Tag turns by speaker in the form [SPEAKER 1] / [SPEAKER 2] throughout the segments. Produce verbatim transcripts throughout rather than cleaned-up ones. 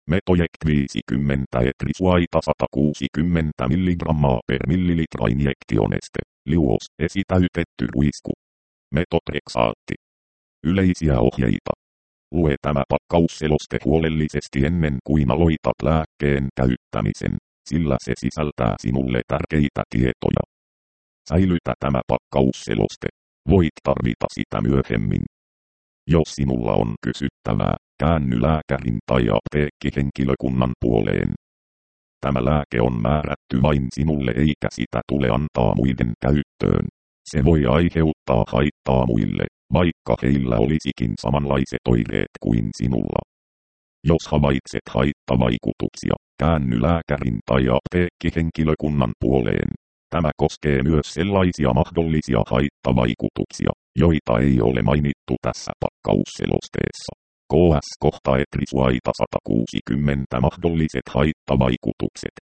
[SPEAKER 1] Metoject viisikymmentä etrisuaita sata kuusikymmentä milligrammaa per millilitra injektioneste, liuos, esitäytetty ruisku. Metotreksaatti. Yleisiä ohjeita. Lue tämä pakkausseloste huolellisesti ennen kuin aloitat lääkkeen käyttämisen, sillä se sisältää sinulle tärkeitä tietoja. Säilytä tämä pakkausseloste. Voit tarvita sitä myöhemmin. Jos sinulla on kysyttävää, käänny lääkärin tai apteekkihenkilökunnan puoleen. Tämä lääke on määrätty vain sinulle eikä sitä tule antaa muiden käyttöön. Se voi aiheuttaa haittaa muille, vaikka heillä olisikin samanlaiset oireet kuin sinulla. Jos havaitset haittavaikutuksia, käänny lääkärin tai apteekkihenkilökunnan puoleen. Tämä koskee myös sellaisia mahdollisia haittavaikutuksia, joita ei ole mainittu tässä pakkausselosteessa. K S kohta etrisuaita sata kuusikymmentä mahdolliset haittavaikutukset.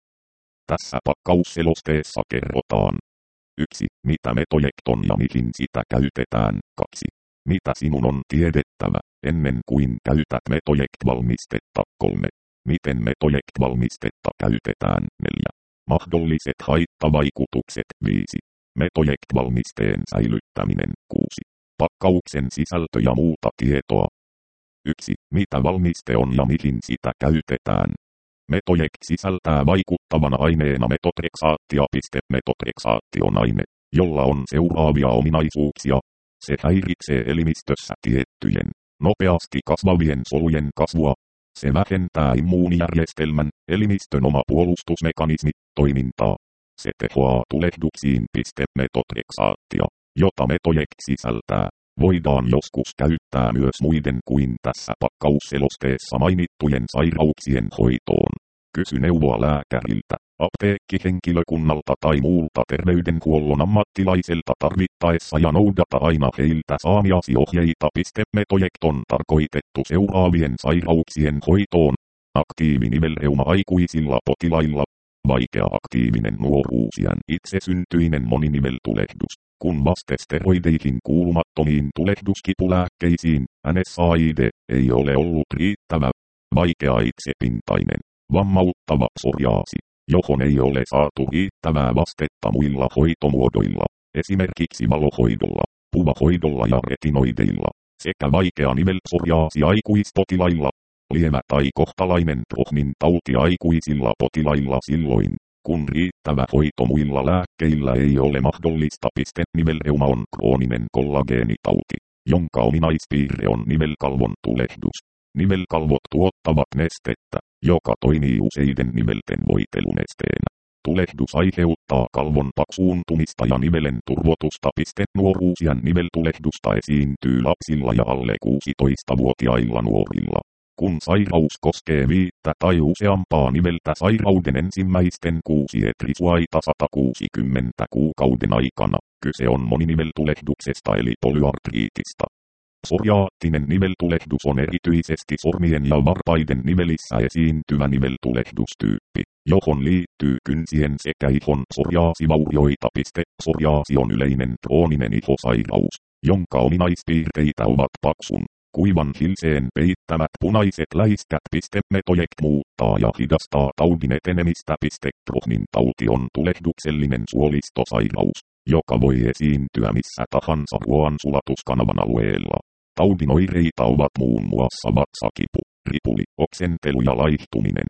[SPEAKER 1] Tässä pakkausselosteessa kerrotaan. yksi. Mitä Metoject on ja mihin sitä käytetään. kaksi. Mitä sinun on tiedettävä, ennen kuin käytät Metoject-valmistetta. kolme. Miten Metoject-valmistetta käytetään. neljä. Mahdolliset haittavaikutukset. viisi. Metoject-valmisteen säilyttäminen. kuusi. Pakkauksen sisältö ja muuta tietoa. yksi. Mitä valmiste on ja mihin sitä käytetään. Metoject sisältää vaikuttavana aineena metotreksaattia. Metotreksaatti on aine, jolla on seuraavia ominaisuuksia. Se häiritsee elimistössä tiettyjen, nopeasti kasvavien solujen kasvua. Se vähentää immuunijärjestelmän, elimistön oma puolustusmekanismi, toimintaa. Se tehoaa tulehduksiin. Metotreksaattia, jota Metoject sisältää, voidaan joskus käyttää myös muiden kuin tässä pakkausselosteessa mainittujen sairauksien hoitoon. Kysy neuvoa lääkäriltä, apteekkihenkilökunnalta tai muulta terveydenhuollon ammattilaiselta tarvittaessa ja noudata aina heiltä saamiasi ohjeita. Metoject on tarkoitettu seuraavien sairauksien hoitoon. Aktiivinivelreuma aikuisilla potilailla. Vaikea-aktiivinen nuoruusiän itsesyntyinen moniniveltulehdus. Kun vastesteroideihin kuulumattomiin tulehduskipulääkkeisiin, N S A I D, ei ole ollut riittävä. Vaikea itsepintainen, vammauttava psoriaasi, johon ei ole saatu riittävää vastetta muilla hoitomuodoilla, esimerkiksi valohoidolla, puvahoidolla ja retinoideilla, sekä vaikea nivelpsoriaasi aikuispotilailla, lievä tai kohtalainen Crohnin tauti aikuisilla potilailla silloin, kun riittävä hoito muilla lääkkeillä ei ole mahdollista. Nivelreuma on krooninen kollageenitauti, jonka ominaispiirre on nivelkalvon tulehdus. Nivelkalvot tuottavat nestettä, joka toimii useiden nivelten voitelunesteenä. Tulehdus aiheuttaa kalvon paksuuntumista ja nivelen turvotusta. Nuoruusiän niveltulehdusta esiintyy lapsilla ja alle kuusitoistavuotiailla nuorilla. Kun sairaus koskee viittä tai useampaa niveltä sairauden ensimmäisten kuusi etrisuaita sata kuusikymmentä kuukauden aikana, kyse on moniniveltulehduksesta eli polyartriitista. Psoriaattinen niveltulehdus on erityisesti sormien ja varpaiden nivelissä esiintyvä niveltulehdustyyppi, johon liittyy kynsien sekä ihon psoriaasivaurioita. Psoriaasi on yleinen krooninen ihosairaus, jonka ominaispiirteitä ovat paksun, kuivan hilseen peittämät punaiset läiskät. Metoject muuttaa ja hidastaa taudin etenemistä. Crohnin tauti on tulehduksellinen suolistosairaus, joka voi esiintyä missä tahansa ruoansulatuskanavan alueella. Taudin oireita ovat muun muassa vatsakipu, ripuli, oksentelu ja laihtuminen.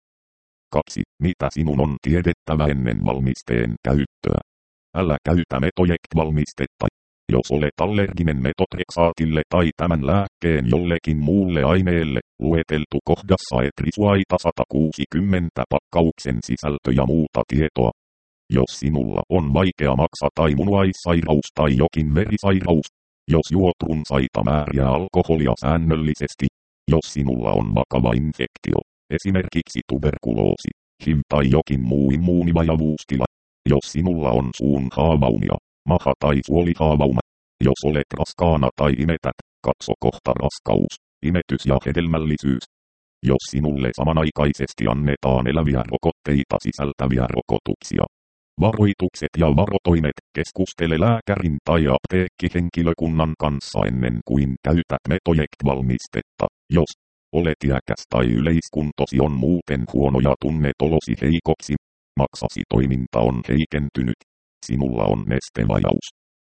[SPEAKER 1] kaksi. Mitä sinun on tiedettävä ennen valmisteen käyttöä? Älä käytä Metoject-valmistetta, jos olet allerginen metotreksaatille tai tämän lääkkeen jollekin muulle aineelle. Lueteltu kohdassa etrisuaita sata kuusikymmentä pakkauksen sisältö ja muuta tietoa. Jos sinulla on vaikea maksa tai munuaissairaus tai jokin verisairaus, jos juot runsaita määriä alkoholia säännöllisesti, jos sinulla on vakava infektio, esimerkiksi tuberkuloosi, H I V tai jokin muu immuunivajavuustila, jos sinulla on suun haavaumia, maha- tai suolihaavauma, jos olet raskaana tai imetät, katso kohta raskaus, imetys ja hedelmällisyys. Jos sinulle samanaikaisesti annetaan eläviä rokotteita sisältäviä rokotuksia. Varoitukset ja varotoimet. Keskustele lääkärin tai apteekkihenkilökunnan kanssa ennen kuin käytät Metoject-valmistetta, jos olet iäkäs tai yleiskuntosi on muuten huono ja tunnet olosi heikoksi, maksasi toiminta on heikentynyt, sinulla on nestevajaus.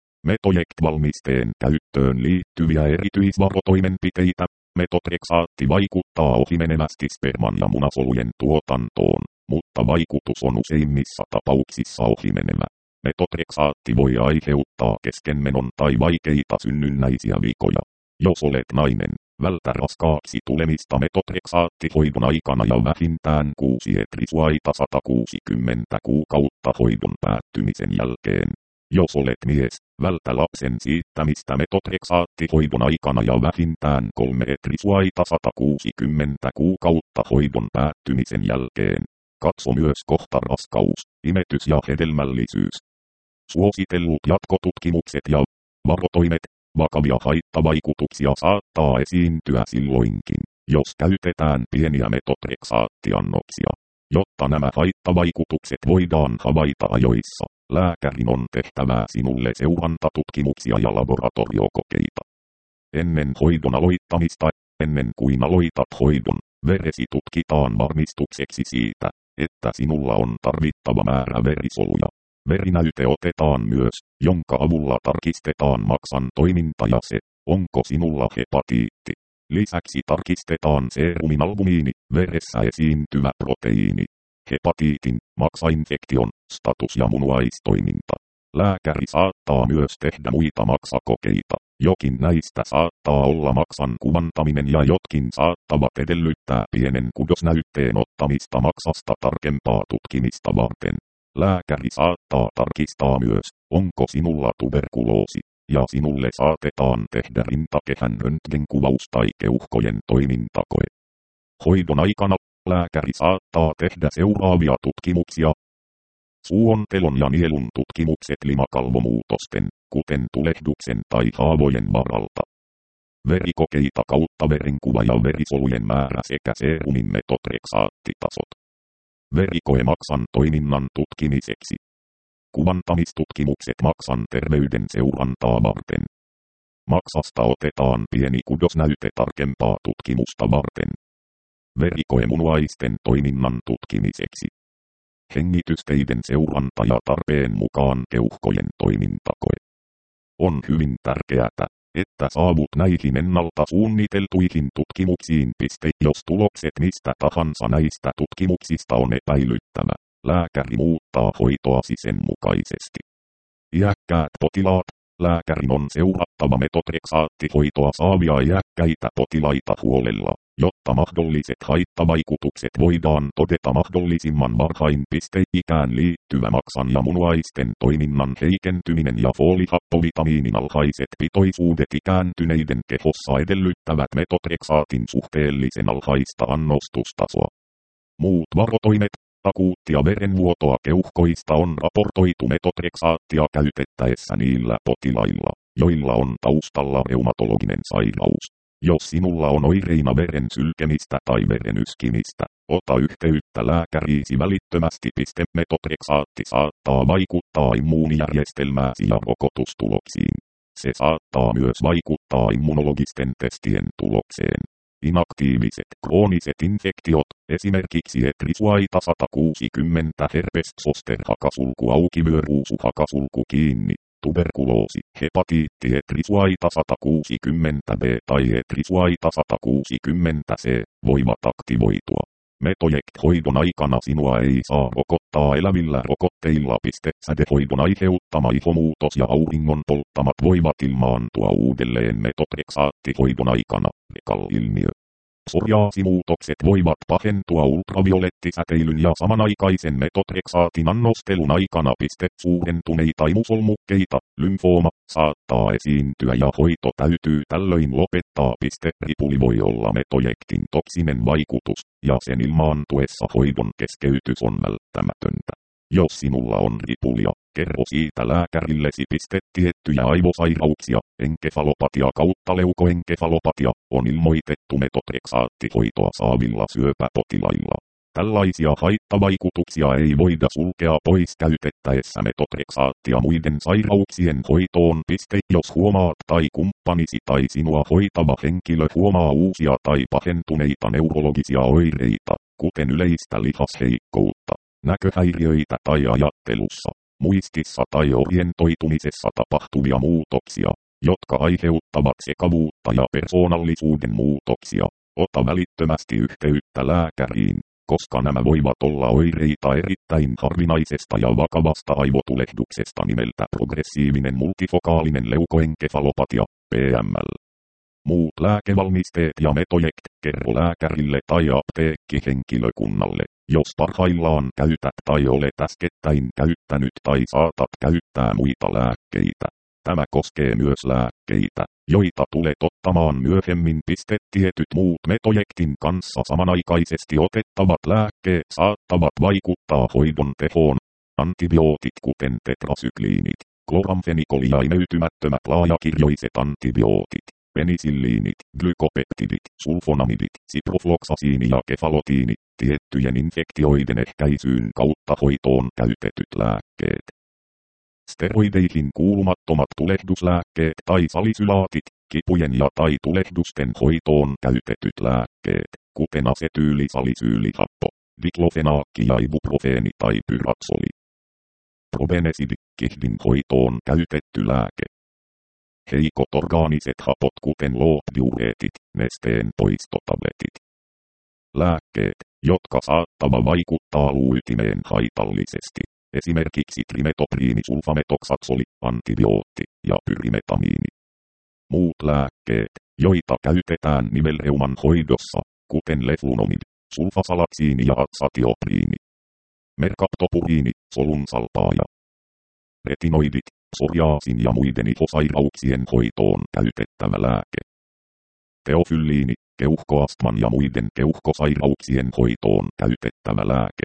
[SPEAKER 1] Metojekt-valmisteen käyttöön liittyviä erityisvarotoimenpiteitä. Metotreksaatti vaikuttaa ohimenevästi sperman ja munasolujen tuotantoon, mutta vaikutus on useimmissa tapauksissa ohimenevä. Metotreksaatti voi aiheuttaa keskenmenon tai vaikeita synnynnäisiä vikoja. Jos olet nainen, vältä raskaaksi tulemista metotreksaattihoidon aikana ja vähintään kuusi etrisuaita sata kuusikymmentä kuukautta hoidon päättymisen jälkeen. Jos olet mies, vältä lapsen siittämistä metotreksaattihoidon aikana ja vähintään kolme etrisuaita sata kuusikymmentä kuukautta hoidon päättymisen jälkeen. Katso myös kohta raskaus, imetys ja hedelmällisyys. Suositellut jatkotutkimukset ja varotoimet. Vakavia haittavaikutuksia saattaa esiintyä silloinkin, jos käytetään pieniä metotreksaattiannoksia. Jotta nämä haittavaikutukset voidaan havaita ajoissa, lääkärin on tehtävä sinulle seurantatutkimuksia ja laboratoriokokeita. Ennen hoidon aloittamista, ennen kuin aloitat hoidon, veresi tutkitaan varmistukseksi siitä, että sinulla on tarvittava määrä verisoluja. Verinäyte otetaan myös, jonka avulla tarkistetaan maksan toiminta ja se, onko sinulla hepatiitti. Lisäksi tarkistetaan seerumin albumiini, veressä esiintyvä proteiini, hepatiitin, maksainfektion, status ja munuaistoiminta. Lääkäri saattaa myös tehdä muita maksakokeita. Jokin näistä saattaa olla maksan kuvantaminen ja jotkin saattavat edellyttää pienen kudosnäytteen ottamista maksasta tarkempaa tutkimista varten. Lääkäri saattaa tarkistaa myös, onko sinulla tuberkuloosi, ja sinulle saatetaan tehdä rintakehän röntgenkuvaus tai keuhkojen toimintakoe. Hoidon aikana lääkäri saattaa tehdä seuraavia tutkimuksia. Suontelon ja nielun tutkimukset limakalvomuutosten, kuten tulehduksen tai haavojen varalta. Verikokeita kautta verenkuva ja verisolujen määrä sekä seerumin metotreksaattitasot. Verikoe maksan toiminnan tutkimiseksi. Kuvantamistutkimukset maksan terveyden seurantaa varten. Maksasta otetaan pieni kudosnäyte tarkempaa tutkimusta varten. Verikoe munuaisten toiminnan tutkimiseksi. Hengitysteiden seuranta ja tarpeen mukaan keuhkojen toimintakoe. On hyvin tärkeää, että saavut näihin ennalta suunniteltuihin tutkimuksiin. Jos tulokset mistä tahansa näistä tutkimuksista on epäilyttävä, lääkäri muuttaa hoitoasi sen mukaisesti. Iäkkäät potilaat, lääkärin on seurattava metotreksaattihoitoa saavia iäkkäitä potilaita huolella, jotta mahdolliset haittavaikutukset voidaan todeta mahdollisimman varhain. Ikään liittyvä maksan ja munuaisten toiminnan heikentyminen ja foolihappovitamiinin alhaiset pitoisuudet ikääntyneiden kehossa edellyttävät metotreksaatin suhteellisen alhaista annostustasoa. Muut varotoimet. Akuuttia verenvuotoa keuhkoista on raportoitu metotreksaattia käytettäessä niillä potilailla, joilla on taustalla reumatologinen sairaus. Jos sinulla on oireina veren sylkemistä tai veren yskimistä, ota yhteyttä lääkäriisi välittömästi. Metotreksaatti saattaa vaikuttaa immuunijärjestelmääsi ja rokotustuloksiin. Se saattaa myös vaikuttaa immunologisten testien tulokseen. Inaktiiviset krooniset infektiot, esimerkiksi etrisuaita sata kuusikymmentä herpes zoster hakasulku auki vyöruusu hakasulku kiinni, tuberkuloosi, hepatiitti etrisuaita sata kuusikymmentä B tai etrisuaita sata kuusikymmentä C, voivat aktivoitua. Metojekt-hoidon aikana sinua ei saa rokottaa elävillä rokotteilla. Sädehoidon aiheuttama ihomuutos ja auringon polttamat voivat ilmaantua uudelleen metotreksaattihoidon aikana, Beckel-ilmiö. Psoriaasimuutokset voivat pahentua ultraviolettisäteilyn ja samanaikaisen metotreksaatin annostelun aikana. Suurentuneita imusolmukkeita, lymfooma, saattaa esiintyä ja hoito täytyy tällöin lopettaa. Ripuli voi olla metojektin toksinen vaikutus, ja sen ilmaantuessa hoidon keskeytys on välttämätöntä. Jos sinulla on ripulia, kerro siitä lääkärillesi. Tiettyjä aivosairauksia, enkefalopatia kautta leukoenkefalopatia, on ilmoitettu metotreksaattihoitoa saavilla syöpäpotilailla. Tällaisia haittavaikutuksia ei voida sulkea pois käytettäessä metotreksaattia muiden sairauksien hoitoon. Jos huomaat tai kumppanisi tai sinua hoitava henkilö huomaa uusia tai pahentuneita neurologisia oireita, kuten yleistä lihasheikkoutta, näköhäiriöitä tai ajattelussa, muistissa tai orientoitumisessa tapahtuvia muutoksia, jotka aiheuttavat sekavuutta ja persoonallisuuden muutoksia, ota välittömästi yhteyttä lääkäriin, koska nämä voivat olla oireita erittäin harvinaisesta ja vakavasta aivotulehduksesta nimeltä progressiivinen multifokaalinen leukoenkefalopatia, P M L. Muut lääkevalmisteet ja metodit kerro lääkärille tai apteekkihenkilökunnalle, jos parhaillaan käytät tai olet äskettäin käyttänyt tai saatat käyttää muita lääkkeitä. Tämä koskee myös lääkkeitä, joita tulet ottamaan myöhemmin. Tietyt muut metodiktin kanssa samanaikaisesti otettavat lääkkeet saattavat vaikuttaa hoidon tehoon. Antibiootit kuten tetrasykliinit, kloramfenikoli ja imeytymättömät laajakirjoiset antibiootit, penisilliinit, glykopeptidit, sulfonamidit, siprofloksasiini ja kefalotiini, tiettyjen infektioiden ehkäisyyn kautta hoitoon käytetyt lääkkeet. Steroideihin kuulumattomat tulehduslääkkeet tai salisylaatit, kipujen ja tai tulehdusten hoitoon käytetyt lääkkeet, kuten asetyylisalisyylihappo, diklofenaakki ja ibuprofeeni tai pyratsoli. Probenesidi, kihdin hoitoon käytetty lääke. Heikot orgaaniset hapot kuten loopdiureetit, nesteen poistotabletit. Lääkkeet, jotka saattava vaikuttaa luuytimeen haitallisesti. Esimerkiksi trimetopriini, sulfametoksaksoli, antibiootti ja pyrimetamiini. Muut lääkkeet, joita käytetään nivelreuman hoidossa, kuten leflunomid, sulfasalaksiini ja atsatiopriini. Merkaptopuriini, solunsalpaaja. Retinoidit, psoriaasin ja muiden ihosairauksien hoitoon käytettävä lääke. Teofylliini, keuhkoastman ja muiden keuhkosairauksien hoitoon käytettävä lääke.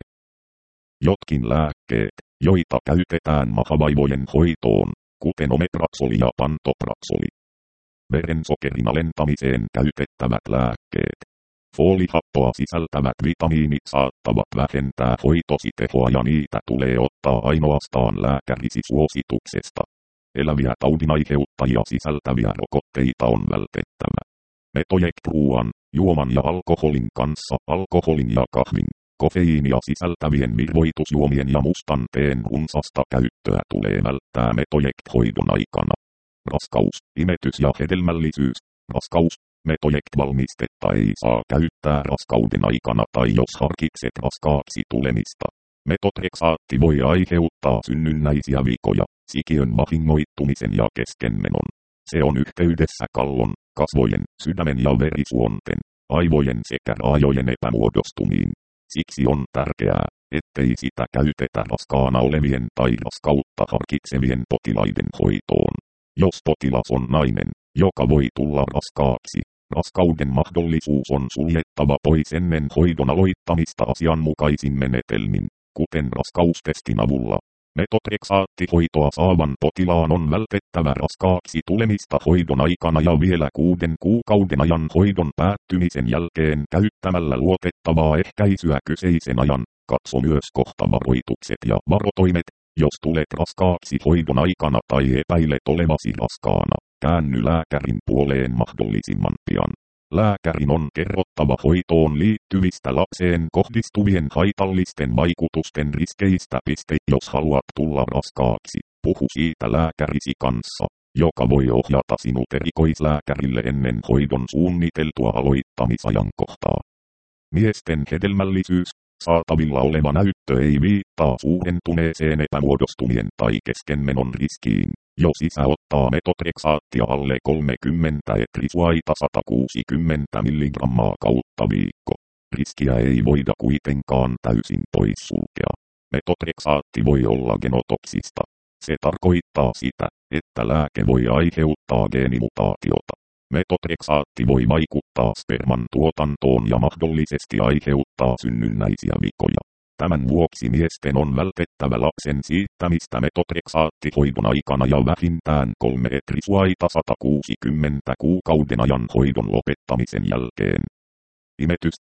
[SPEAKER 1] Jotkin lääkkeet, joita käytetään mahavaivojen hoitoon, kuten omepraksoli ja pantopraksoli. Verensokerin alentamiseen käytettävät lääkkeet. Foolihappoa sisältävät vitamiinit saattavat vähentää hoitosi tehoa ja niitä tulee ottaa ainoastaan lääkärisi suosituksesta. Eläviä taudinaiheuttajia sisältäviä rokotteita on vältettävä. Metodek ruoan, juoman ja alkoholin kanssa, alkoholin ja kahvin, kofeiinia sisältävien virvoitusjuomien ja mustan teen runsasta käyttöä tulee välttää metodek-hoidon aikana. Raskaus, imetys ja hedelmällisyys. Raskaus. Metodek-valmistetta ei saa käyttää raskauden aikana tai jos harkitset raskaaksi tulemista. Metotreksaatti voi aiheuttaa synnynnäisiä vikoja, sikiön vahingoittumisen ja keskenmenon. Se on yhteydessä kallon, kasvojen, sydämen ja verisuonten, aivojen sekä raajojen epämuodostumiin. Siksi on tärkeää, ettei sitä käytetä raskaana olevien tai raskautta harkitsevien potilaiden hoitoon. Jos potilas on nainen, joka voi tulla raskaaksi, raskauden mahdollisuus on suljettava pois ennen hoidon aloittamista asianmukaisin menetelmin, kuten raskaustestin avulla. Metotreksaattihoitoa saavan potilaan on vältettävä raskaaksi tulemista hoidon aikana ja vielä kuuden kuukauden ajan hoidon päättymisen jälkeen käyttämällä luotettavaa ehkäisyä kyseisen ajan. Katso myös kohtavaroitukset ja varotoimet, jos tulet raskaaksi hoidon aikana tai epäilet olevasi raskaana. Käänny lääkärin puoleen mahdollisimman pian. Lääkärin on kerrottava hoitoon liittyvistä lapseen kohdistuvien haitallisten vaikutusten riskeistä. Jos haluat tulla raskaaksi, puhu siitä lääkärisi kanssa, joka voi ohjata sinut erikoislääkärille ennen hoidon suunniteltua aloittamisajankohtaa. Miesten hedelmällisyys. Saatavilla oleva näyttö ei viittaa suurentuneeseen epämuodostumien tai keskenmenon riskiin. Jos isä ottaa metotreksaattia alle kolmekymmentä etrisuaita sata kuusikymmentä milligrammaa kautta viikko, riskiä ei voida kuitenkaan täysin poissulkea. Metotreksaatti voi olla genotoksista. Se tarkoittaa sitä, että lääke voi aiheuttaa geenimutaatiota. Metotreksaatti voi vaikuttaa sperman tuotantoon ja mahdollisesti aiheuttaa synnynnäisiä vikoja. Tämän vuoksi miesten on vältettävä lapsen siittämistä metotreksaattihoidon aikana ja vähintään kolme etrisuaita sata kuusikymmentä kuukauden ajan hoidon lopettamisen jälkeen. Imetys.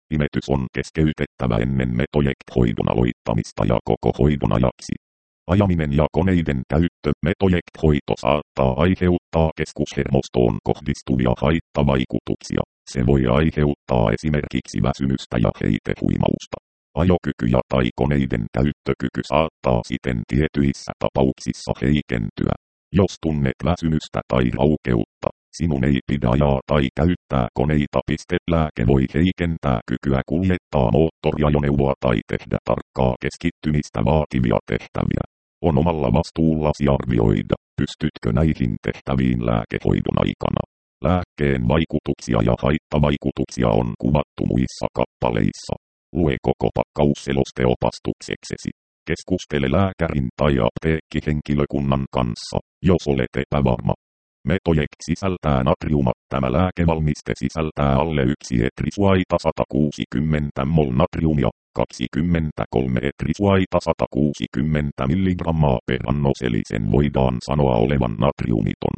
[SPEAKER 1] Imetys on keskeytettävä ennen Metoject-hoidon aloittamista ja koko hoidon ajaksi. Ajaminen ja koneiden käyttö. Metoject-hoito saattaa aiheuttaa keskushermostoon kohdistuvia haittavaikutuksia. Se voi aiheuttaa esimerkiksi väsymystä ja heitehuimausta. Ajokyky ja tai koneiden käyttökyky saattaa siten tietyissä tapauksissa heikentyä. Jos tunnet väsymystä tai raukeutta, sinun ei pidä ajaa tai käyttää koneita. Lääke voi heikentää kykyä kuljettaa moottoriajoneuvoa tai tehdä tarkkaa keskittymistä vaativia tehtäviä. On omalla vastuullasi arvioida, pystytkö näihin tehtäviin lääkehoidon aikana. Lääkkeen vaikutuksia ja haittavaikutuksia on kuvattu muissa kappaleissa. Lue koko pakkausseloste opastukseksesi. Keskustele lääkärin tai apteekkihenkilökunnan kanssa, jos olet epävarma. Metoject sisältää natriuma. Tämä lääkevalmiste sisältää alle yksi etrisuaita sata kuusikymmentä mol natriumia, kaksikymmentäkolme etrisuaita sata kuusikymmentä milligrammaa per annos, eli sen voidaan sanoa olevan natriumiton.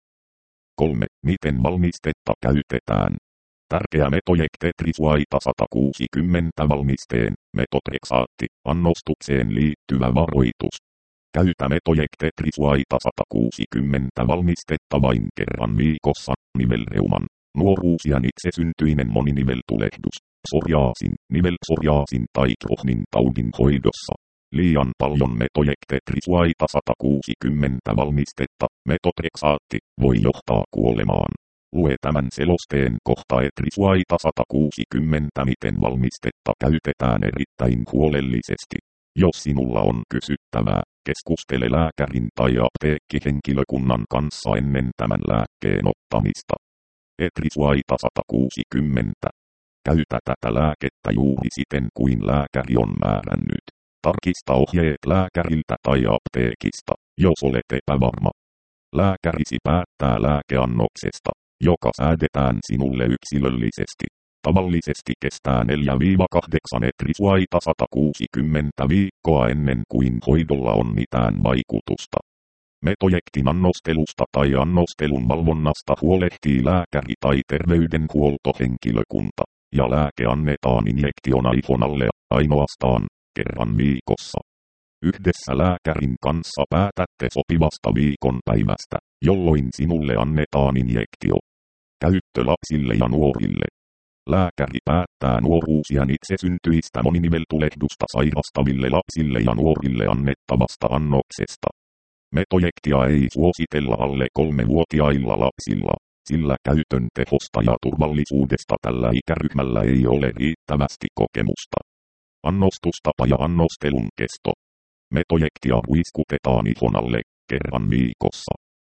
[SPEAKER 1] kolme. Miten valmistetta käytetään? Tärkeä Metoject etrisuaita sata kuusikymmentä valmisteen, metotrexaatti, annostukseen liittyvä varoitus. Käytä Metoject etrisuaita sata kuusikymmentä valmistetta vain kerran viikossa. Nivelreuman, nuoruusiän itsesyntyinen moniniveltulehdus, psoriaasin, nivelpsoriaasin tai Crohnin taudin hoidossa. Liian paljon Metoject etrisuaita sata kuusikymmentä valmistetta, metotrexaatti, voi johtaa kuolemaan. Lue tämän selosteen kohta etrisuaita sata kuusikymmentä miten valmistetta käytetään erittäin huolellisesti. Jos sinulla on kysyttävää, keskustele lääkärin tai apteekkihenkilökunnan kanssa ennen tämän lääkkeen ottamista. Etrisuaita sata kuusikymmentä. Käytä tätä lääkettä juuri siten kuin lääkäri on määrännyt. Tarkista ohjeet lääkäriltä tai apteekista, jos olet epävarma. Lääkärisi päättää lääkeannoksesta, joka säädetään sinulle yksilöllisesti. Tavallisesti kestää neljä kahdeksan etrisuaita sata kuusikymmentä viikkoa ennen kuin hoidolla on mitään vaikutusta. Metojectin annostelusta tai annostelun valvonnasta huolehtii lääkäri tai terveydenhuoltohenkilökunta, ja lääke annetaan injektion aifonalle ainoastaan kerran viikossa. Yhdessä lääkärin kanssa päätätte sopivasta viikonpäivästä, jolloin sinulle annetaan injektio. Käyttö lapsille ja nuorille. Lääkäri päättää nuoruusiän itsesyntyistä moniniveltulehdusta sairastaville lapsille ja nuorille annettavasta annoksesta. Metojectia ei suositella alle kolmevuotiailla lapsilla, sillä käytön tehosta ja turvallisuudesta tällä ikäryhmällä ei ole riittävästi kokemusta. Annostustapa ja annostelun kesto. Metojectia ruiskutetaan ihonalle kerran viikossa.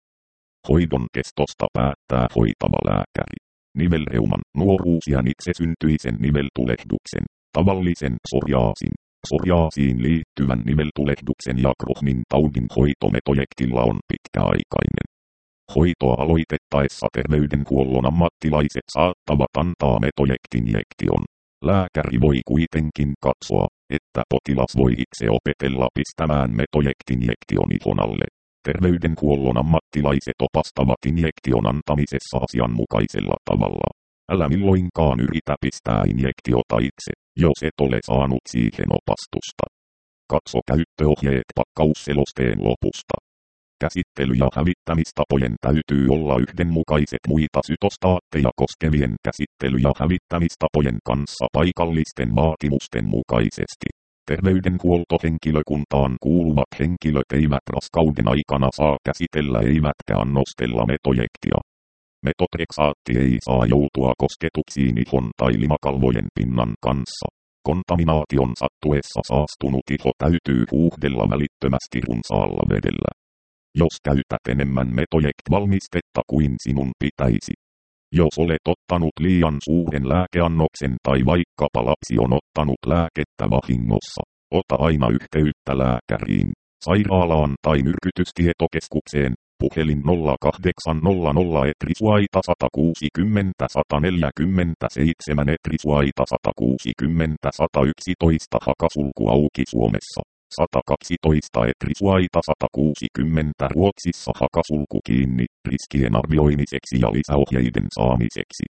[SPEAKER 1] Hoidon kestosta päättää hoitava lääkäri. Nivelreuman, nuoruusiän itsesyntyisen niveltulehduksen, tavallisen psoriaasin, psoriaasiin liittyvän niveltulehduksen ja Crohnin taudin hoito Metojectilla on pitkäaikainen. Hoitoa aloitettaessa terveydenhuollon ammattilaiset saattavat antaa Metoject-injektion. Lääkäri voi kuitenkin katsoa, että potilas voi itse opetella pistämään Metoject-injektion ihonalle. Terveydenhuollon ammattilaiset opastavat injektion antamisessa asianmukaisella tavalla. Älä milloinkaan yritä pistää injektiota itse, jos et ole saanut siihen opastusta. Katso käyttöohjeet pakkausselosteen lopusta. Käsittely- ja hävittämistapojen täytyy olla yhdenmukaiset muita sytostaatteja koskevien käsittely- ja hävittämistapojen kanssa paikallisten vaatimusten mukaisesti. Terveydenhuoltohenkilökuntaan kuuluvat henkilöt eivät raskauden aikana saa käsitellä eivätkä annostella Metojectia. Metotrexaatti ei saa joutua kosketuksiin ihon tai limakalvojen pinnan kanssa. Kontaminaation sattuessa saastunut iho täytyy huuhdella välittömästi runsaalla vedellä. Jos käytät enemmän Metoject-valmistetta kuin sinun pitäisi. Jos olet ottanut liian suuren lääkeannoksen tai vaikkapa lapsi on ottanut lääkettä vahingossa, ota aina yhteyttä lääkäriin, sairaalaan tai myrkytystietokeskukseen, puhelin nolla kahdeksan nolla nolla etrisuaita sata kuusikymmentä sata neljäkymmentäseitsemän etrisuaita sata kuusikymmentä sata yksitoista hakasulku auki Suomessa. sata kaksitoista etrisuaita sata kuusikymmentä Ruotsissa hakasulku kiinni, riskien arvioimiseksi ja lisäohjeiden saamiseksi.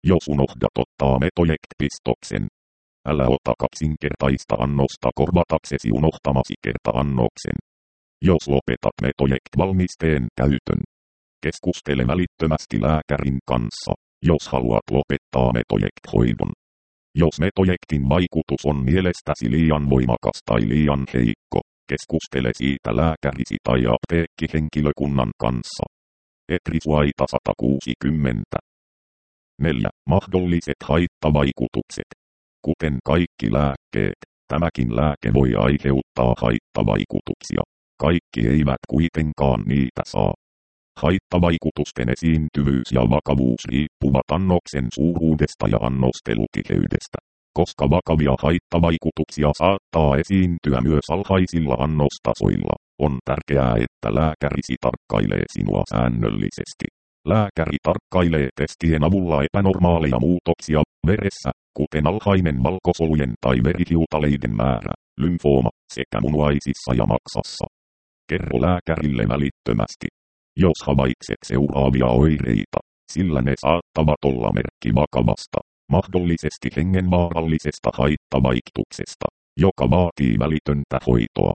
[SPEAKER 1] Jos unohdat ottaa Metoject-pistoksen, älä ota kaksinkertaista annosta korvataksesi unohtamasi kerta-annoksen. Jos lopetat Metoject-valmisteen käytön, keskustele välittömästi lääkärin kanssa, jos haluat lopettaa Metoject-hoidon. Jos Metojectin vaikutus on mielestäsi liian voimakas tai liian heikko, keskustele siitä lääkärisi tai apteekkihenkilökunnan kanssa. Etrisuaita sata kuusikymmentä. neljä. Mahdolliset haittavaikutukset. Kuten kaikki lääkkeet, tämäkin lääke voi aiheuttaa haittavaikutuksia. Kaikki eivät kuitenkaan niitä saa. Haittavaikutusten esiintyvyys ja vakavuus riippuvat annoksen suuruudesta ja annostelutiheydestä. Koska vakavia haittavaikutuksia saattaa esiintyä myös alhaisilla annostasoilla, on tärkeää, että lääkärisi tarkkailee sinua säännöllisesti. Lääkäri tarkkailee testien avulla epänormaaleja muutoksia veressä, kuten alhainen valkosolujen tai verihiutaleiden määrä, lymfooma, sekä munuaisissa ja maksassa. Kerro lääkärille välittömästi, jos havaitset seuraavia oireita, sillä ne saattavat olla merkki vakavasta, mahdollisesti hengenvaarallisesta haittavaikutuksesta, joka vaatii välitöntä hoitoa.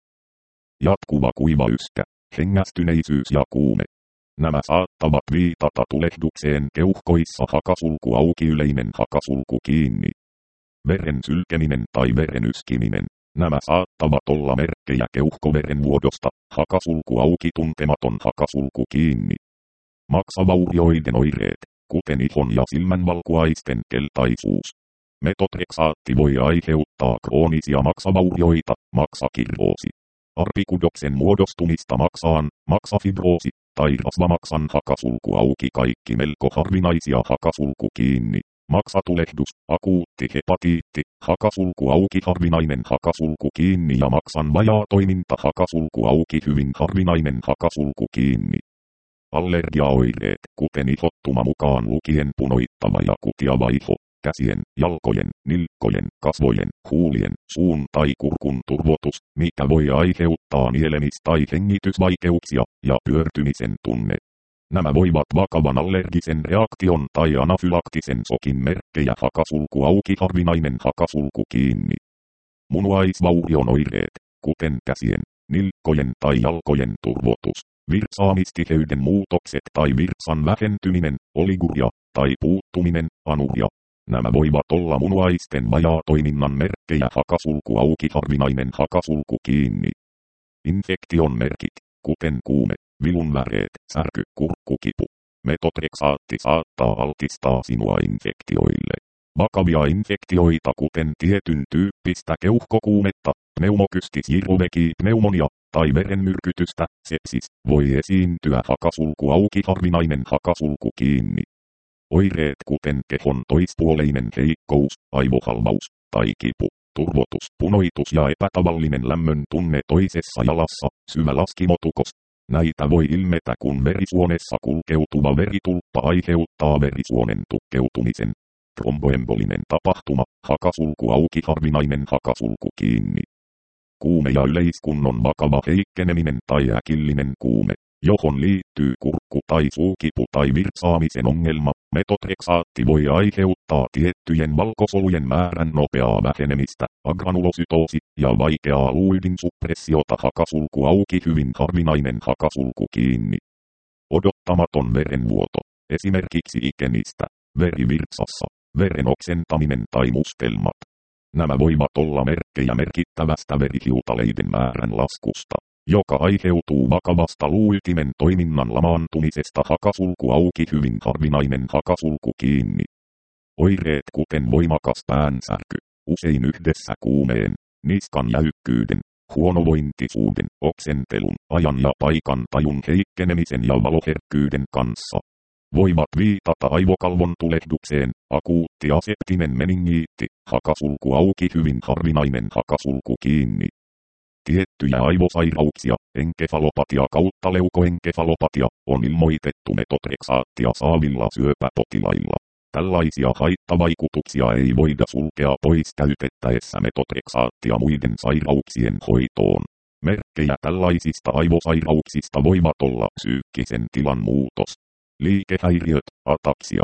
[SPEAKER 1] Jatkuva kuiva yskä, hengästyneisyys ja kuume. Nämä saattavat viitata tulehdukseen keuhkoissa, hakasulku auki, yleinen hakasulku kiinni. Veren sylkeminen tai veren yskiminen. Nämä saattavat olla merkkejä keuhkoverenvuodosta, hakasulku auki, tuntematon hakasulku kiinni. Maksavaurioiden oireet, kuten ihon ja silmänvalkuaisten keltaisuus. Metotreksaatti voi aiheuttaa kroonisia maksavaurioita, maksakirroosi. Arpikudoksen muodostumista maksaan, maksafibroosi, tai rasvamaksan hakasulku auki, kaikki melko harvinaisia, hakasulku kiinni. Maksatulehdus, akuutti hepatiitti, hakasulku auki, harvinainen hakasulku kiinni ja maksan vajaa toiminta, hakasulku auki, hyvin harvinainen hakasulku kiinni. Allergiaoireet, kuten ihottuma mukaan lukien punoittava ja kutiava iho, käsien, jalkojen, nilkkojen, kasvojen, huulien, suun tai kurkun turvotus, mikä voi aiheuttaa nielemis- tai hengitysvaikeuksia ja pyörtymisen tunne. Nämä voivat vakavan allergisen reaktion tai anafylaktisen sokin merkkejä, hakasulku auki, harvinainen hakasulku kiinni. Munuaisvaurion oireet, kuten käsien, nilkkojen tai jalkojen turvotus, virtsaamistiheyden muutokset tai virtsan vähentyminen, oliguria tai puuttuminen, anuria. Nämä voivat olla munuaisten vajaatoiminnan merkkejä, hakasulku auki, harvinainen hakasulku kiinni. Infektion merkit, kuten kuume, vilunväreet, särky, kurkkukipu. Metotreksaatti saattaa altistaa sinua infektioille. Vakavia infektioita, kuten tietyn tyyppistä keuhkokuumetta, pneumokystis jiroveki, pneumonia tai verenmyrkytystä, sepsis, voi esiintyä, hakasulku auki, harvinainen hakasulku kiinni. Oireet kuten kehon toispuoleinen heikkous, aivohalvaus tai kipu, turvotus, punoitus ja epätavallinen lämmön tunne toisessa jalassa, syvä laskimotukos. Näitä voi ilmetä, kun verisuonessa kulkeutuva veritulppa aiheuttaa verisuonen tukkeutumisen. Tromboembolinen tapahtuma, hakasulku auki, harvinainen hakasulku kiinni. Kuume ja yleiskunnon vakava heikkeneminen tai äkillinen kuume, johon liittyy kurkku- tai suukipu tai virtsaamisen ongelma. Metotreksaatti voi aiheuttaa tiettyjen valkosolujen määrän nopeaa vähenemistä, agranulosytoosi ja vaikeaa luidinsuppressiota, hakasulku auki, hyvin harvinainen hakasulku kiinni. Odottamaton verenvuoto, esimerkiksi ikenistä, verivirtsassa, veren oksentaminen tai mustelmat. Nämä voivat olla merkkejä merkittävästä verihiutaleiden määrän laskusta, joka aiheutuu vakavasta luuytimen toiminnan lamaantumisesta, hakasulku auki, hyvin harvinainen hakasulku kiinni. Oireet kuten voimakas päänsärky, usein yhdessä kuumeen, niskan jäykkyyden, huonovointisuuden, oksentelun, ajan ja paikan tajun heikkenemisen ja valoherkkyyden kanssa, voivat viitata aivokalvon tulehdukseen, akuutti aseptinen meningiitti, hakasulku auki, hyvin harvinainen hakasulku kiinni. Tiettyjä aivosairauksia, enkefalopatia kautta leukoenkefalopatia, on ilmoitettu metotreksaattia saavilla syöpäpotilailla. Tällaisia haittavaikutuksia ei voida sulkea pois käytettäessä metotreksaattia muiden sairauksien hoitoon. Merkkejä tällaisista aivosairauksista voivat olla psyykkisen tilan muutos, liikehäiriöt, ataksia,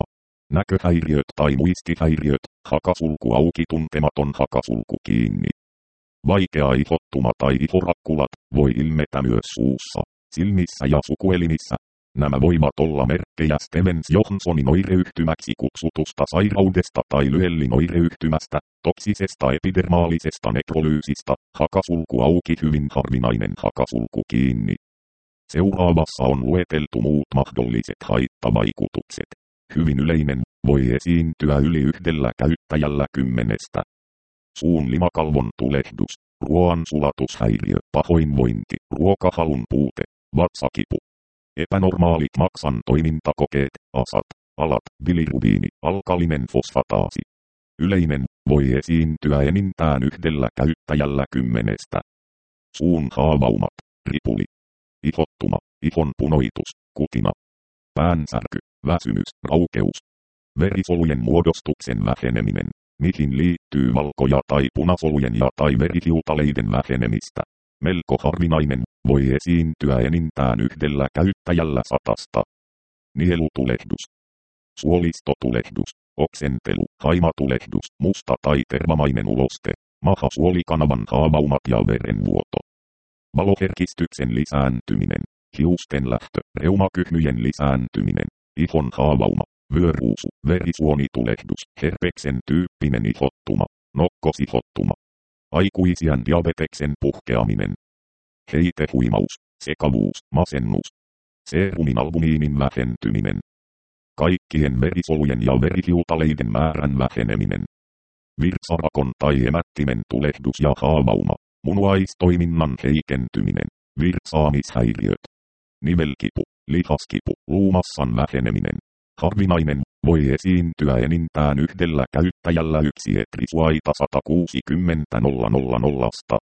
[SPEAKER 1] Näköhäiriöt tai muistihäiriöt, hakasulku auki, tuntematon hakasulku kiinni. Vaikea ihottuma tai ihorakkulat voi ilmetä myös suussa, silmissä ja sukuelimissä. Nämä voivat olla merkkejä Stevens-Johnsonin oireyhtymäksi kutsutusta sairaudesta tai Lyellin oireyhtymästä, toksisesta epidermaalisesta nekrolyysistä, hakasulku auki, hyvin harvinainen hakasulku kiinni. Seuraavassa on lueteltu muut mahdolliset haittavaikutukset. Hyvin yleinen, voi esiintyä yli yhdellä käyttäjällä kymmenestä. Suun limakalvon tulehdus, ruoan sulatushäiriö, pahoinvointi, ruokahalun puute, vatsakipu. Epänormaalit maksan toimintakokeet, asat, alat, bilirubiini, alkalinen fosfataasi. Yleinen, voi esiintyä enintään yhdellä käyttäjällä kymmenestä. Suun haavaumat, ripuli. Ihottuma, ihon punoitus, kutina. Päänsärky, väsymys, raukeus. Verisolujen muodostuksen väheneminen, mihin liittyy valkoja tai punasolujen ja tai verihiutaleiden vähenemistä. Melko harvinainen, voi esiintyä enintään yhdellä käyttäjällä satasta. Nielutulehdus. Suolistotulehdus, oksentelu, haimatulehdus, musta tai tervamainen uloste, mahasuolikanavan haavaumat ja verenvuoto. Valoherkistyksen lisääntyminen, hiusten lähtö, reumakyhmyjen lisääntyminen, ihon haavauma, vyöruusu, verisuonitulehdus, herpeksen tyyppinen ihottuma, nokkosihottuma. Aikuisiän diabeteksen puhkeaminen. Heitehuimaus, sekavuus, masennus. Seerumin albumiinin vähentyminen. Kaikkien verisolujen ja verihiutaleiden määrän väheneminen. Virtsarakon tai emättimen tulehdus ja haavauma. Munuaistoiminnan heikentyminen. Virtsaamishäiriöt. Nivelkipu, lihaskipu, luumassan väheneminen. Harvinainen, voi esiintyä enintään yhdellä käyttäjällä yksi etrisuaita sata kuusikymmentä nolla nolla nolla.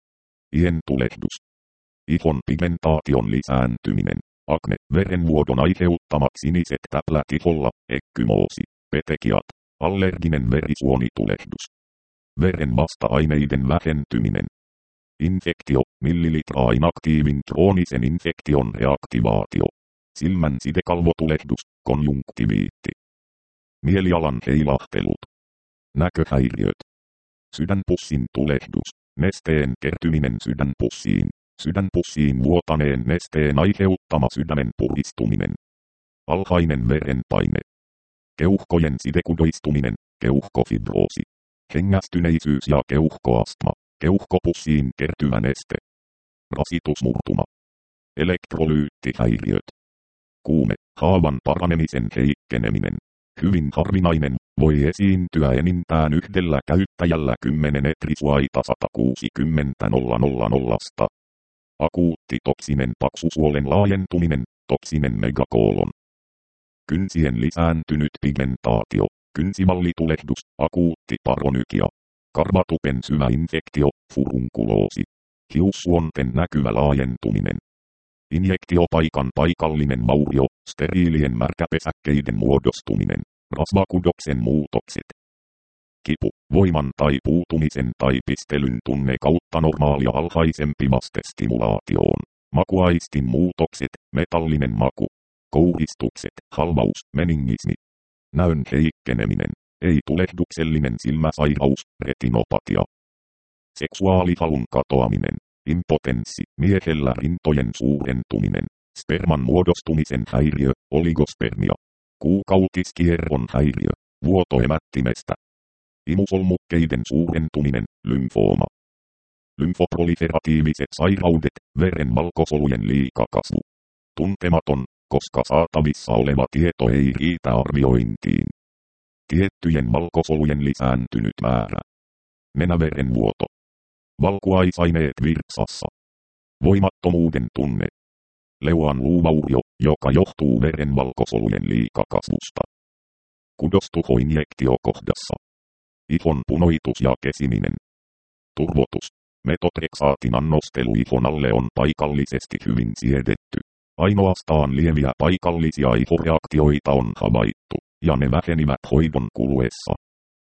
[SPEAKER 1] Ien tulehdus. Ihon pigmentaation lisääntyminen. Akne, verenvuodon aiheuttamat siniset täplät iholla, ekkymoosi, petekiat, allerginen verisuonitulehdus. Veren vasta-aineiden vähentyminen. Infektio, millilitra inaktiivin kroonisen infektion reaktivaatio. Silmän sidekalvotulehdus, konjunktiviitti. Mielialan heilahtelut. Näköhäiriöt. Sydänpussin tulehdus, nesteen kertyminen sydänpussiin. Sydänpussiin vuotaneen nesteen aiheuttama sydämen puristuminen. Alhainen verenpaine. Keuhkojen sidekudoistuminen, keuhkofibroosi. Hengästyneisyys ja keuhkoastma, keuhkopussiin kertyvä neste. Rasitusmurtuma. Elektrolyyttihäiriöt. Kuume, haavan paranemisen heikkeneminen. Hyvin harvinainen, voi esiintyä enintään yhdellä käyttäjällä kymmenen etrisuaita sata kuusikymmentä nolla nolla nolla. Akuutti toksinen paksusuolen laajentuminen, toksinen megakoolon. Kynsien lisääntynyt pigmentaatio, kynsivallitulehdus, akuutti paronykia. Karvatupen syvä infektio, furunkuloosi. Hiussuonten näkyvä laajentuminen. Injektiopaikan paikallinen vaurio, steriilien märkäpesäkkeiden muodostuminen, rasvakudoksen muutokset. Kipu, voiman tai puutumisen tai pistelyn tunne kautta normaalia alhaisempi vastestimulaatioon. Makuaistin muutokset, metallinen maku. Kouristukset, halvaus, meningismi. Näön heikkeneminen, ei-tulehduksellinen silmäsairaus, retinopatia. Seksuaalihalun katoaminen, impotenssi, miehellä rintojen suurentuminen, sperman muodostumisen häiriö, oligospermia. Kuukautiskierron häiriö, vuoto emättimestä. Imusolmukkeiden suurentuminen, lymfooma. Lymfoproliferatiiviset sairaudet, veren valkosolujen liikakasvu. Tuntematon, koska saatavissa oleva tieto ei riitä arviointiin. Tiettyjen valkosolujen lisääntynyt määrä. Nenäverenvuoto. Valkuaisaineet virtsassa. Voimattomuuden tunne. Leuan luuvaurio, joka johtuu veren valkosolujen liikakasvusta. Kudostuhoinjektio kohdassa. Ihon punoitus ja kesiminen. Turvotus. Metotrexaatin annostelu ihon alle on paikallisesti hyvin siedetty. Ainoastaan lieviä paikallisia ihoreaktioita on havaittu, ja ne vähenivät hoidon kuluessa.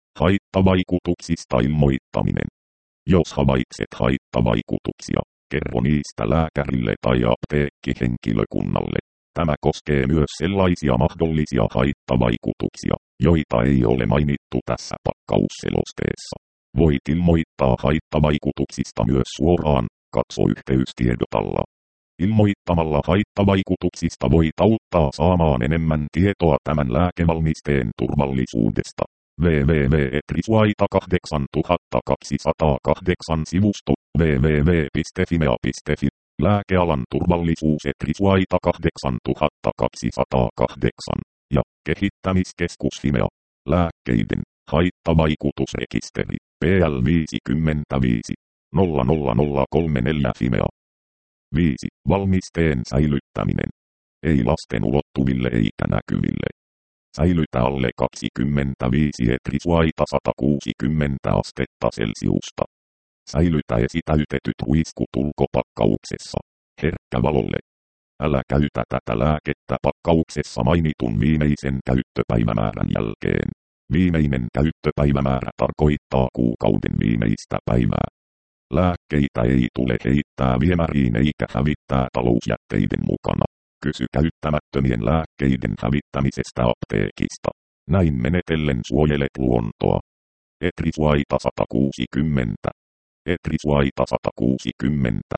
[SPEAKER 1] Haittavaikutuksista ilmoittaminen. Jos havaitset haittavaikutuksia, kerro niistä lääkärille tai apteekkihenkilökunnalle. Tämä koskee myös sellaisia mahdollisia haittavaikutuksia, joita ei ole mainittu tässä pakkausselosteessa. Voit ilmoittaa haittavaikutuksista myös suoraan, katso yhteystiedot alla. Ilmoittamalla haittavaikutuksista voit auttaa saamaan enemmän tietoa tämän lääkevalmisteen turvallisuudesta. www piste etrisuaita kahdeksantuhattakaksisataakahdeksan sivusto www piste fimea piste fi Lääkealan turvallisuus Etrisuaita kahdeksantuhattakaksisataakahdeksan ja kehittämiskeskus Fimea. Lääkkeiden haittavaikutusrekisteri P L viisikymmentäviisi nolla nolla nolla kolmekymmentäneljä Fimea. viisi. Valmisteen säilyttäminen. Ei lasten ulottuville eikä näkyville. Säilytä alle kaksikymmentäviisi Etrisuaita sata kuusikymmentä astetta Celsiusta. Säilytä esitäytetyt ruiskut ulkopakkauksessa. Herkkä valolle. Älä käytä tätä lääkettä pakkauksessa mainitun viimeisen käyttöpäivämäärän jälkeen. Viimeinen käyttöpäivämäärä tarkoittaa kuukauden viimeistä päivää. Lääkkeitä ei tule heittää viemäriin eikä hävittää talousjätteiden mukana. Kysy käyttämättömien lääkkeiden hävittämisestä apteekista. Näin menetellen suojelet luontoa. Etrisuaita sata kuusikymmentä. Etrisuaita sata kuusikymmentä.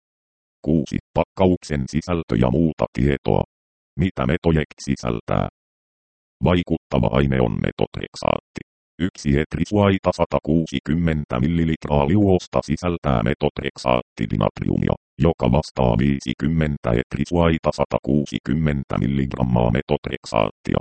[SPEAKER 1] kuusi. Pakkauksen sisältö ja muuta tietoa. Mitä Metoject sisältää? Vaikuttava aine on metotrexaatti. Yksi Etrisuaita sata kuusikymmentä millilitraa liuosta sisältää metotrexaattidinatriumia, joka vastaa viisikymmentä Etrisuaita sata kuusikymmentä milligrammaa metotrexaattia.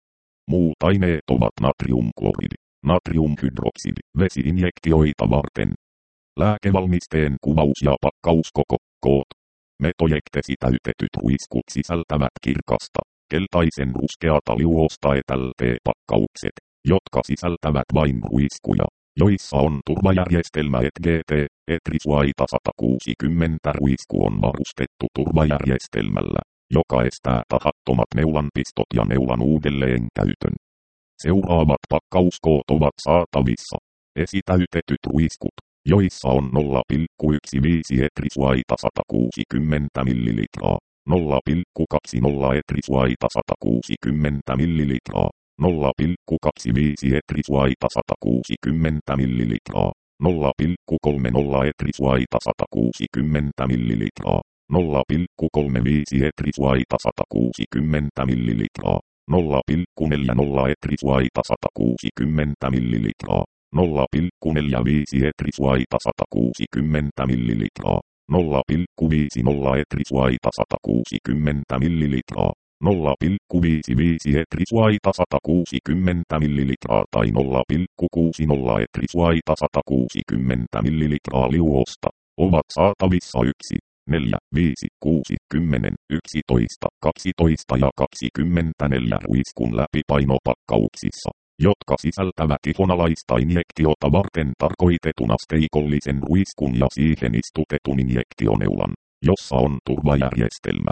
[SPEAKER 1] Muut aineet ovat natriumkloridi, natriumhydroksidi, vesi-injektioita varten. Lääkevalmisteen kuvaus ja pakkauskoko, koot. Metoject täytetyt ruiskut sisältävät kirkasta, keltaisen ruskeata liuosta etäl-T-pakkaukset, jotka sisältävät vain ruiskuja, joissa on turvajärjestelmä E T G T. Etrisuaita sata kuusikymmentä ruisku on varustettu turvajärjestelmällä, joka estää tahattomat neulanpistot ja neulan uudelleenkäytön. Seuraavat pakkauskoot ovat saatavissa. Esitäytetyt ruiskut, joissa on nolla pilkku yksitoista Etrisuaita sata kuusikymmentä millilitraa, nolla pilkku kaksikymmentä Etrisuaita sata kuusikymmentä millilitraa, nolla pilkku kaksikymmentäviisi Etrisuaita sata kuusikymmentä millilitraa, nolla pilkku kolmekymmentä Etrisuaita sata kuusikymmentä millilitraa, nolla pilkku kolmekymmentäviisi Etrisuaita sata kuusikymmentä millilitraa, nolla pilkku neljäkymmentä Etrisuaita sata kuusikymmentä millilitraa, nolla pilkku neljäkymmentäviisi Etrisuaita sata kuusikymmentä millilitraa, nolla pilkku viisikymmentä Etrisuaita sata kuusikymmentä millilitraa, nolla pilkku viisikymmentäviisi Etrisuaita sata kuusikymmentä millilitraa tai nolla pilkku kuusikymmentä Etrisuaita sata kuusikymmentä millilitraa liuosta, ovat saatavissa yksi, neljä, viisi, kuusi, kymmenen, yksitoista, kaksitoista ja kaksikymmentäneljä ruiskun läpipainopakkauksissa, jotka sisältävät ihonalaista injektiota varten tarkoitetun asteikollisen ruiskun ja siihen istutetun injektioneulan, jossa on turvajärjestelmä.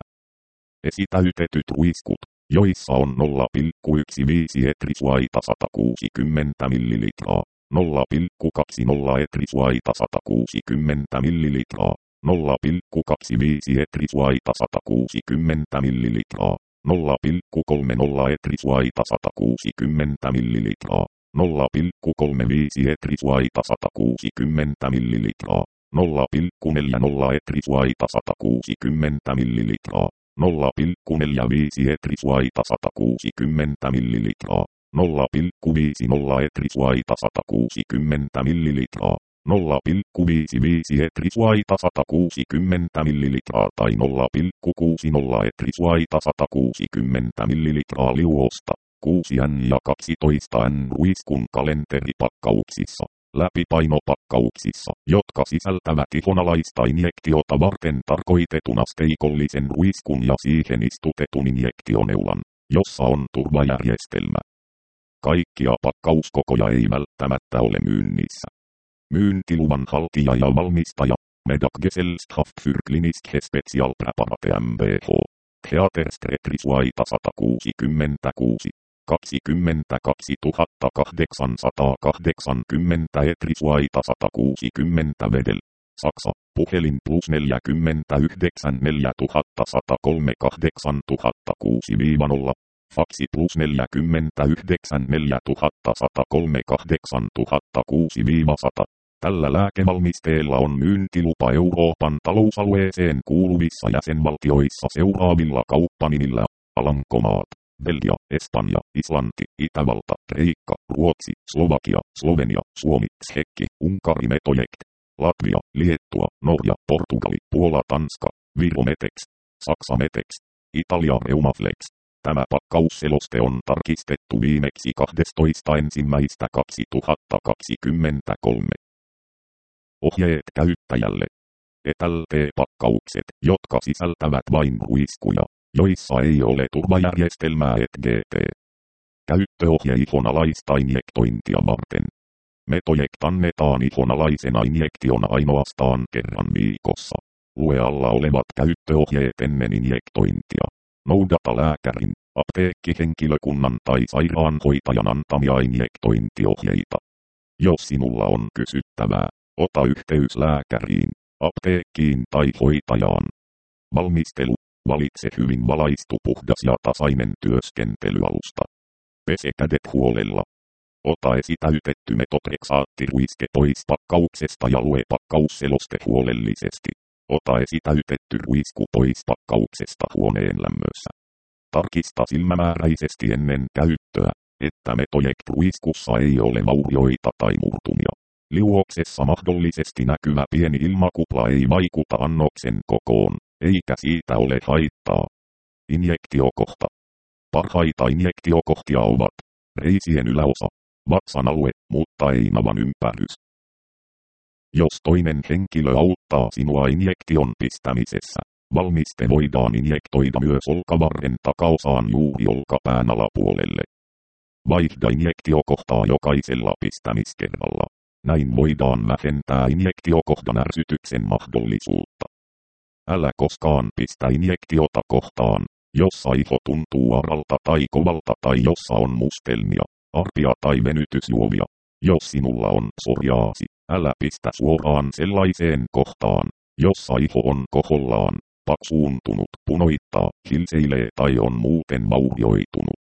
[SPEAKER 1] Esitäytetyt ruiskut, joissa on nolla pilkku yksitoista Etrisuaita sata kuusikymmentä millilitraa, nolla pilkku kaksikymmentä Etrisuaita sata kuusikymmentä millilitraa, nolla pilkku kaksikymmentäviisi Etrisuaita sata kuusikymmentä millilitraa, nolla pilkku kolmekymmentä Etrisuaita sata kuusikymmentä millilitraa, nolla pilkku kolmekymmentäviisi Etrisuaita sata kuusikymmentä millilitraa, nolla pilkku neljäkymmentä Etrisuaita sata kuusikymmentä millilitraa, nolla pilkku neljäkymmentäviisi Etrisuaita sata kuusikymmentä millilitraa, nolla pilkku viisikymmentä Etrisuaita sata kuusikymmentä millilitraa, nolla pilkku viisikymmentäviisi Etrisuaita sata kuusikymmentä millilitraa tai nolla pilkku kuusikymmentä Etrisuaita sata kuusikymmentä millilitraa liuosta, kuusi N ja kaksitoista N ruiskun kalenteripakkauksissa, läpipainopakkauksissa, jotka sisältävät ihonalaista injektiota varten tarkoitetun asteikollisen ruiskun ja siihen istutetun injektioneulan, jossa on turvajärjestelmä. Kaikkia pakkauskokoja ei välttämättä ole myynnissä. Myyntiluvan haltija ja valmistaja, Medakgesellschaft für klinische Spezialpräparate M B H, Theaterstretrisuaita sata kuusikymmentäkuusi, kaksikymmentäkaksi tuhatta kahdeksansataakahdeksankymmentä Etrisuaita sata kuusikymmentä Wedel, Saksa, puhelin plus neljäkymmentäyhdeksän neljätuhattasatakolme kahdeksantuhattakuusi nolla Faksi plus neljäkymmentäyhdeksän neljätuhatta sata kolme kahdeksantuhatta kuusi sata. Tällä lääkevalmisteella on myyntilupa Euroopan talousalueeseen kuuluvissa jäsenvaltioissa seuraavilla kauppanimillä: Alankomaat, Belgia, Espanja, Islanti, Itävalta, Kreikka, Ruotsi, Slovakia, Slovenia, Suomi, Tsekki, Unkari Metojekt, Latvia, Liettua, Norja, Portugali, Puola, Tanska, Viro Metex, Saksa Metex, Italia Reumaflex. Tämä pakkausseloste on tarkistettu viimeksi kahdestoista ensimmäistä kaksituhattakaksikymmentäkolme. Ohjeet käyttäjälle. Etäl-T-pakkaukset, jotka sisältävät vain ruiskuja, joissa ei ole turvajärjestelmää E T G T. Käyttöohje ihonalaista injektointia varten. Metojekt annetaan ihonalaisena injektiona ainoastaan kerran viikossa. Lue alla olevat käyttöohjeet ennen injektointia. Noudata lääkärin, apteekkihenkilökunnan tai sairaanhoitajan antamia injektointiohjeita. Jos sinulla on kysyttävää, ota yhteys lääkäriin, apteekkiin tai hoitajaan. Valmistelu. Valitse hyvin valaistu, puhdas ja tasainen työskentelyalusta. Pese kädet huolella. Ota esitäytetty metotrexaattiruiske pois pakkauksesta ja lue pakkausseloste huolellisesti. Ota esitäytetty ruisku pois pakkauksesta huoneen lämmössä. Tarkista silmämääräisesti ennen käyttöä, että Metojekt-ruiskussa ei ole vaurioita tai murtumia. Liuoksessa mahdollisesti näkyvä pieni ilmakupla ei vaikuta annoksen kokoon, eikä siitä ole haittaa. Injektiokohta. Parhaita injektiokohtia ovat reisien yläosa, vatsan alue, mutta ei navan ympärys. Jos toinen henkilö auttaa sinua injektion pistämisessä, valmiste voidaan injektoida myös olkavarren takaosaan juuri olkapään alapuolelle. Vaihda injektiokohtaa jokaisella pistämiskerralla. Näin voidaan vähentää injektiokohdan ärsytyksen mahdollisuutta. Älä koskaan pistä injektiota kohtaan, jossa iho tuntuu aralta tai kovalta tai jossa on mustelmia, arpia tai venytysjuovia. Jos sinulla on psoriaasi, älä pistä suoraan sellaiseen kohtaan, jossa iho on kohollaan, paksuuntunut, punoittaa, hilseilee tai on muuten vaurioitunut.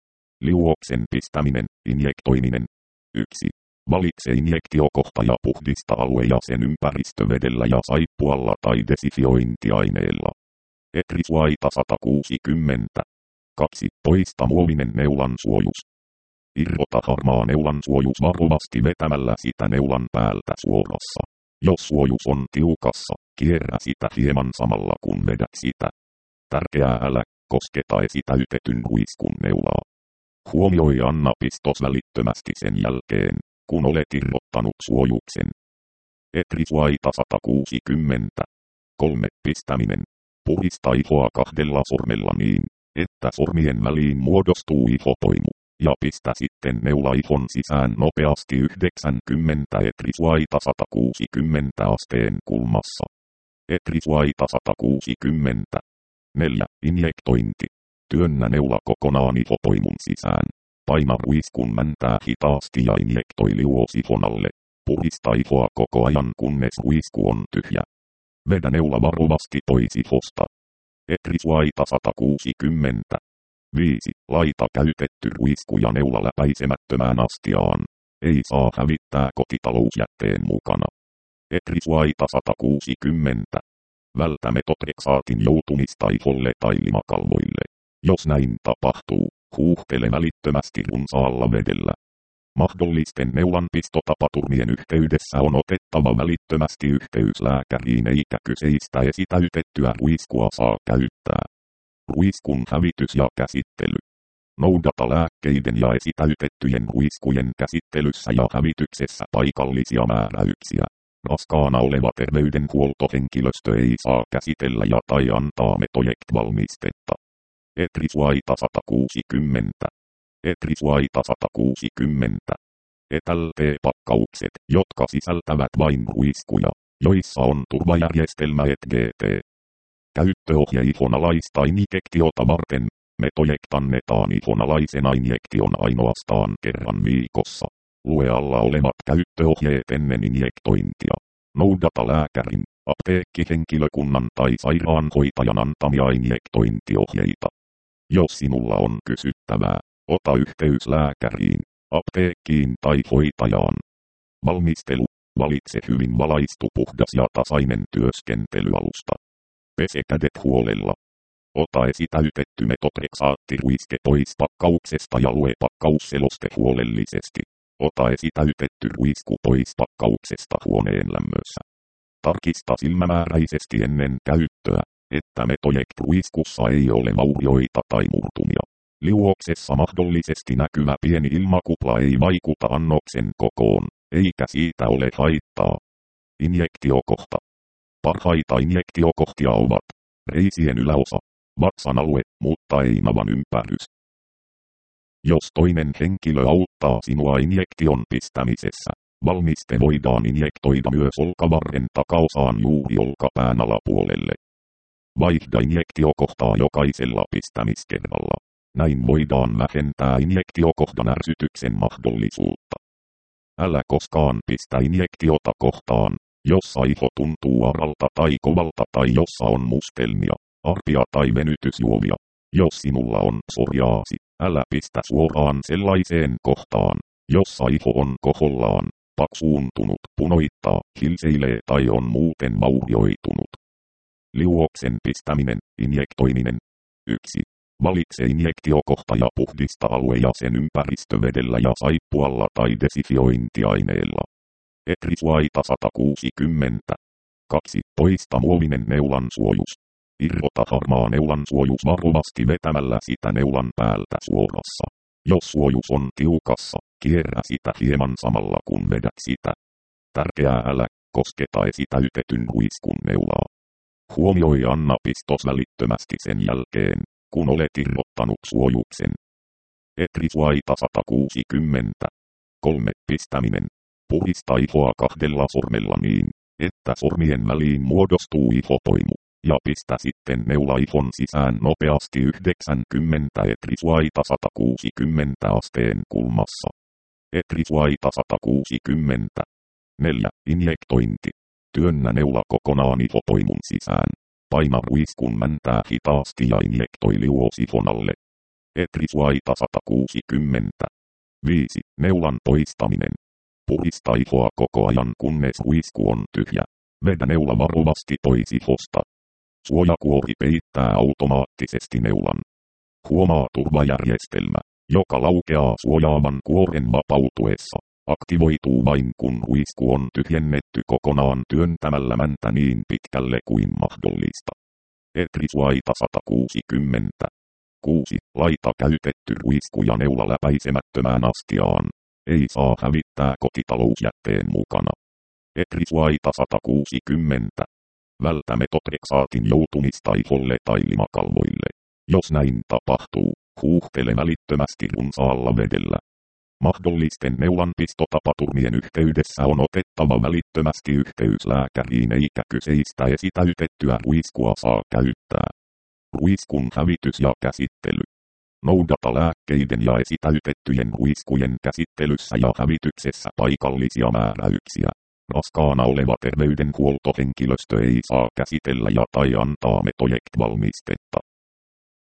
[SPEAKER 1] Liuoksen pistäminen, injektoiminen. yksi. Valitse injektiokohta ja puhdista alue ja sen ympäristö vedellä ja saippualla tai desifiointiaineella. Etrisuaita sata kuusikymmentä. kaksi. Poista muovinen neulansuojus. Irrota harmaa neulansuojus varovasti vetämällä sitä neulan päältä suorassa. Jos suojus on tiukassa, kierrä sitä hieman samalla kun vedät sitä. Tärkeää, älä kosketa esitäytetyn ruiskun neulaa. Huomioi anna pistos välittömästi sen jälkeen, kun olet irrottanut suojuksen. Etrisuaita sata kuusikymmentä. kolme. Pistäminen. Puhdista ihoa kahdella sormella niin, että sormien väliin muodostuu ihopoimu, ja pistä sitten neula ihon sisään nopeasti yhdeksänkymmentä etrisuaita sata kuusikymmentä asteen kulmassa. Etrisuaita sata kuusikymmentä. neljä. Injektointi. Työnnä neula kokonaan ihopoimun sisään. Paina ruiskun mäntää hitaasti ja injektoi liuos ihon alle. Puhdista ihoa koko ajan kunnes ruisku on tyhjä. Vedä neula varovasti pois ihosta. Etrisuaita sata kuusikymmentä. viisi. Laita käytetty ruisku ja neula läpäisemättömään astiaan. Ei saa hävittää kotitalousjätteen mukana. Etrisuaita sata kuusikymmentä. Vältä metotrexaatin joutumista iholle tai limakalvoille. Jos näin tapahtuu, huuhtele välittömästi runsaalla vedellä. Mahdollisten neulanpistotapaturmien yhteydessä on otettava välittömästi yhteys lääkäriin eikä kyseistä esitäytettyä ruiskua saa käyttää. Ruiskun hävitys ja käsittely. Noudata lääkkeiden ja esitäytettyjen ruiskujen käsittelyssä ja hävityksessä paikallisia määräyksiä. Raskaana oleva terveydenhuoltohenkilöstö ei saa käsitellä ja tai antaa Metojekt-valmistetta. Etrisuaita sata kuusikymmentä. Etrisuaita sata kuusikymmentä. Etäl-T-pakkaukset, jotka sisältävät vain ruiskuja, joissa on turvajärjestelmä E T G T. Käyttöohje ihonalaista injektiota varten. Metojekt annetaan ihonalaisena injektion ainoastaan kerran viikossa. Lue alla olevat käyttöohjeet ennen injektointia. Noudata lääkärin, apteekkihenkilökunnan tai sairaanhoitajan antamia injektointiohjeita. Jos sinulla on kysyttävää, ota yhteys lääkäriin, apteekkiin tai hoitajaan. Valmistelu. Valitse hyvin valaistu, puhdas ja tasainen työskentelyalusta. Pese kädet huolella. Ota esitäytetty metotrexaattiruiske pois pakkauksesta ja lue pakkausseloste huolellisesti. Ota esitäytetty ruisku pois pakkauksesta huoneen lämmössä. Tarkista silmämääräisesti ennen käyttöä, että Metoject-ruiskussa ei ole vaurioita tai murtumia. Liuoksessa mahdollisesti näkyvä pieni ilmakupla ei vaikuta annoksen kokoon, eikä siitä ole haittaa. Injektiokohta. Parhaita injektiokohtia ovat reisien yläosa, vatsan alue, mutta ei navan ympärys. Jos toinen henkilö auttaa sinua injektion pistämisessä, valmiste voidaan injektoida myös olkavarren takaosaan juuri olkapään alapuolelle. Vaihda injektiokohtaa jokaisella pistämiskerralla. Näin voidaan vähentää injektiokohdan ärsytyksen mahdollisuutta. Älä koskaan pistä injektiota kohtaan, jossa iho tuntuu aralta tai kovalta tai jossa on mustelmia, arpia tai venytysjuovia. Jos sinulla on psoriaasi, älä pistä suoraan sellaiseen kohtaan, jossa iho on kohollaan, paksuuntunut, punoittaa, hilseilee tai on muuten vaurioitunut. Liuoksen pistäminen, injektoiminen. yksi. Valitse injektiokohta ja puhdista alue ja sen ympäristö vedellä ja saippualla tai desifiointiaineella. Etrisuaita sata kuusikymmentä. kaksi. Poista muovinen neulan suojus. Irrota harmaa neulan suojus varovasti vetämällä sitä neulan päältä suorassa. Jos suojus on tiukassa, kierrä sitä hieman samalla kun vedät sitä. Tärkeää, älä kosketa esitäytetyn ruiskun neulaa. Huomioi anna pistos välittömästi sen jälkeen, kun olet irrottanut suojuksen. Etrisuaita sata kuusikymmentä. kolme. Pistäminen. Puhdista ihoa kahdella sormella niin, että sormien väliin muodostuu ihopoimu, ja pistä sitten neula ihon sisään nopeasti yhdeksänkymmentä etrisuaita sata kuusikymmentä asteen kulmassa. Etrisuaita sata kuusikymmentä. neljä. Injektointi. Työnnä neula kokonaan ihopoimun sisään. Paina ruiskun mäntää hitaasti ja injektoi liuos ihon alle. Etrisuaita sata kuusikymmentä. viisi. Neulan poistaminen. Puhdista ihoa koko ajan kunnes ruisku on tyhjä. Vedä neula varovasti pois ihosta. Suojakuori peittää automaattisesti neulan. Huomaa turvajärjestelmä, joka laukeaa suojaavan kuoren vapautuessa. Aktivoituu vain kun ruisku on tyhjennetty kokonaan työntämällä mäntä niin pitkälle kuin mahdollista. Etrisuaita sata kuusikymmentä. kuusi. Laita käytetty ruisku ja neula läpäisemättömään astiaan. Ei saa hävittää kotitalousjätteen mukana. Etrisuaita sata kuusikymmentä. Vältä metotrexaatin joutumista iholle tai limakalvoille. Jos näin tapahtuu, huuhtele välittömästi runsaalla vedellä. Mahdollisten neulanpistotapaturmien yhteydessä on otettava välittömästi yhteys lääkäriin eikä kyseistä esitäytettyä ruiskua saa käyttää. Ruiskun hävitys ja käsittely. Noudata lääkkeiden ja esitäytettyjen ruiskujen käsittelyssä ja hävityksessä paikallisia määräyksiä. Raskaana oleva terveydenhuoltohenkilöstö ei saa käsitellä ja tai antaa Metoject-valmistetta.